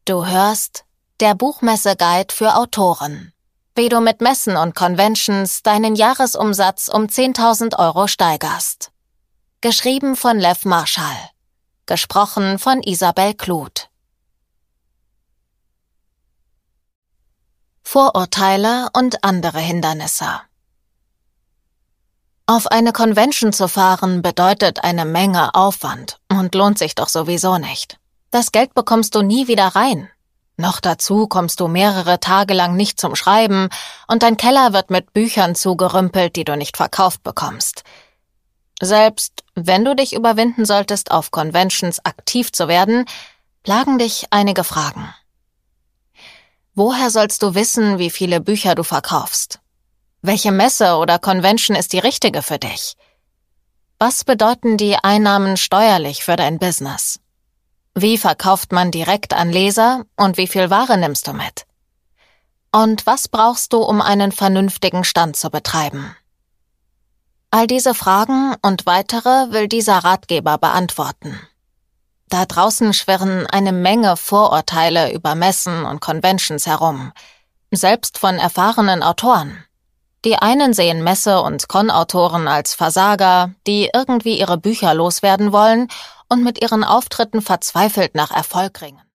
Du hörst der Buchmesse-Guide für Autoren. Wie du mit Messen und Conventions deinen Jahresumsatz um 10.000 Euro steigerst. Geschrieben von Lev Marschall. Gesprochen von Isabel Kluth. Vorurteile und andere Hindernisse. Auf eine Convention zu fahren bedeutet eine Menge Aufwand und lohnt sich doch sowieso nicht. Das Geld bekommst du nie wieder rein. Noch dazu kommst du mehrere Tage lang nicht zum Schreiben und dein Keller wird mit Büchern zugerümpelt, die du nicht verkauft bekommst. Selbst wenn du dich überwinden solltest, auf Conventions aktiv zu werden, plagen dich einige Fragen. Woher sollst du wissen, wie viele Bücher du verkaufst? Welche Messe oder Convention ist die richtige für dich? Was bedeuten die Einnahmen steuerlich für dein Business? Wie verkauft man direkt an Leser und wie viel Ware nimmst du mit? Und was brauchst du, um einen vernünftigen Stand zu betreiben? All diese Fragen und weitere will dieser Ratgeber beantworten. Da draußen schwirren eine Menge Vorurteile über Messen und Conventions herum, selbst von erfahrenen Autoren. Die einen sehen Messe- und Con-Autoren als Versager, die irgendwie ihre Bücher loswerden wollen und mit ihren Auftritten verzweifelt nach Erfolg ringen.